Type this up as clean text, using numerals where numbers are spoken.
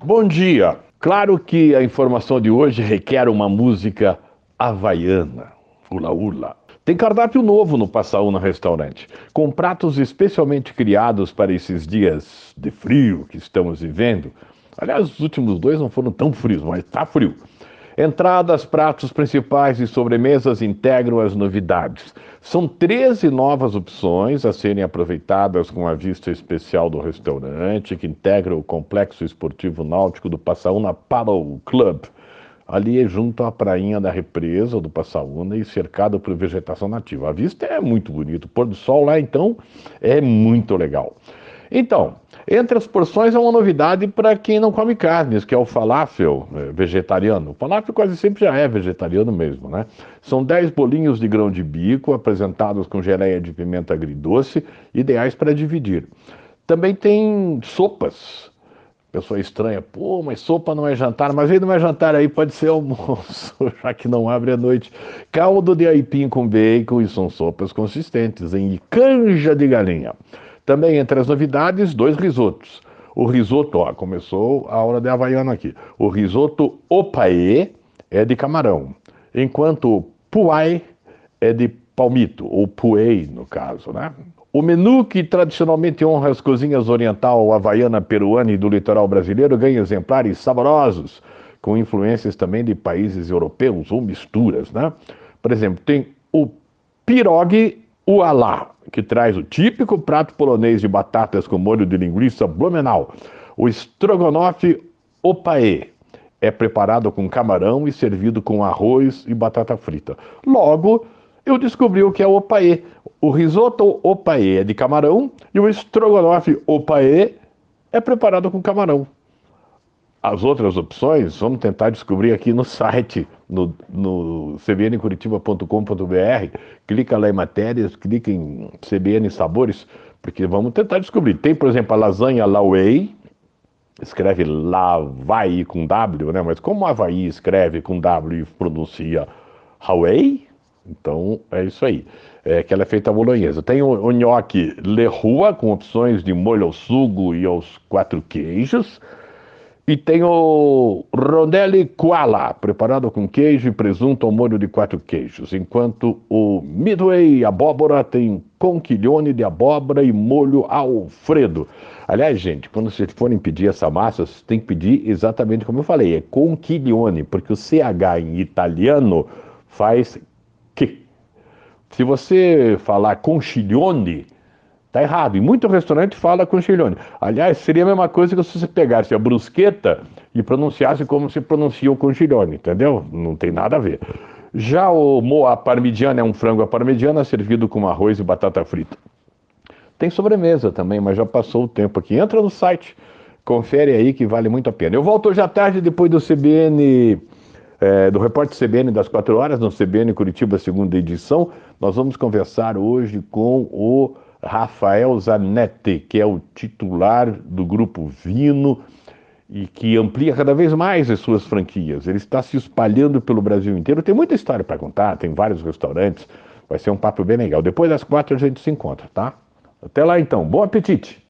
Bom dia! Claro que a informação de hoje requer uma música havaiana, hula hula. Tem cardápio novo no Passaúna Restaurante, com pratos especialmente criados para esses dias de frio que estamos vivendo. Aliás, os últimos dois não foram tão frios, mas tá frio. Entradas, pratos principais e sobremesas integram as novidades. São 13 novas opções a serem aproveitadas com a vista especial do restaurante, que integra o Complexo Esportivo Náutico do Passaúna Paddle Club. Ali é junto à prainha da represa do Passaúna e cercado por vegetação nativa. A vista é muito bonita. O pôr do sol lá, então, é muito legal. Então, entre as porções há uma novidade para quem não come carnes, que é o falafel vegetariano. O falafel quase sempre já é vegetariano mesmo, né? São 10 bolinhos de grão de bico, apresentados com geleia de pimenta agridoce, ideais para dividir. Também tem sopas. Pessoa estranha, pô, mas sopa não é jantar, mas aí não é jantar, aí pode ser almoço, já que não abre à noite. Caldo de aipim com bacon e são sopas consistentes, em canja de galinha. Também entre as novidades, 2 risotos. O risoto, ó, começou a hora de havaiana aqui. O risoto opaê é de camarão, enquanto o puai é de palmito, ou puei no caso, né? O menu, que tradicionalmente honra as cozinhas oriental, havaiana, peruana e do litoral brasileiro, ganha exemplares saborosos, com influências também de países europeus ou misturas, né? Por exemplo, tem o pirogue ualá, que traz o típico prato polonês de batatas com molho de linguiça Blumenau. O estrogonofe opaê é preparado com camarão e servido com arroz e batata frita. Logo, eu descobri o que é o opaê. O risoto opaê é de camarão e o estrogonofe opaê é preparado com camarão. As outras opções, vamos tentar descobrir aqui no site, no cbncuritiba.com.br. Clica lá em matérias, clica em CBN Sabores, porque vamos tentar descobrir. Tem, por exemplo, a lasanha Lauei, escreve Lavai com W, né? Mas como Havaí escreve com W e pronuncia Hawaii, então é isso aí. É que ela é feita à bolonhesa. Tem o nhoque Le Roi, com opções de molho ao sugo e aos 4 queijos. E tem o rondelli koala, preparado com queijo e presunto ao molho de 4 queijos. Enquanto o midway abóbora tem conchiglione de abóbora e molho alfredo. Aliás, gente, quando vocês forem pedir essa massa, vocês têm que pedir exatamente como eu falei, é conchiglione, porque o CH em italiano faz que. Se você falar conchiglione, tá errado. E muito restaurante fala conchiglione. Aliás, seria a mesma coisa que se você pegasse a brusqueta e pronunciasse como se pronuncia o conchiglione, entendeu? Não tem nada a ver. Já o moa parmigiana é um frango à parmegiana servido com arroz e batata frita. Tem sobremesa também, mas já passou o tempo aqui. Entra no site, confere aí que vale muito a pena. Eu volto hoje à tarde depois do CBN, do repórter CBN das 4 horas, no CBN Curitiba, segunda edição. Nós vamos conversar hoje com o Rafael Zanetti, que é o titular do Grupo Vino e que amplia cada vez mais as suas franquias. Ele está se espalhando pelo Brasil inteiro. Tem muita história para contar, tem vários restaurantes. Vai ser um papo bem legal. Depois das 4 a gente se encontra, tá? Até lá então. Bom apetite!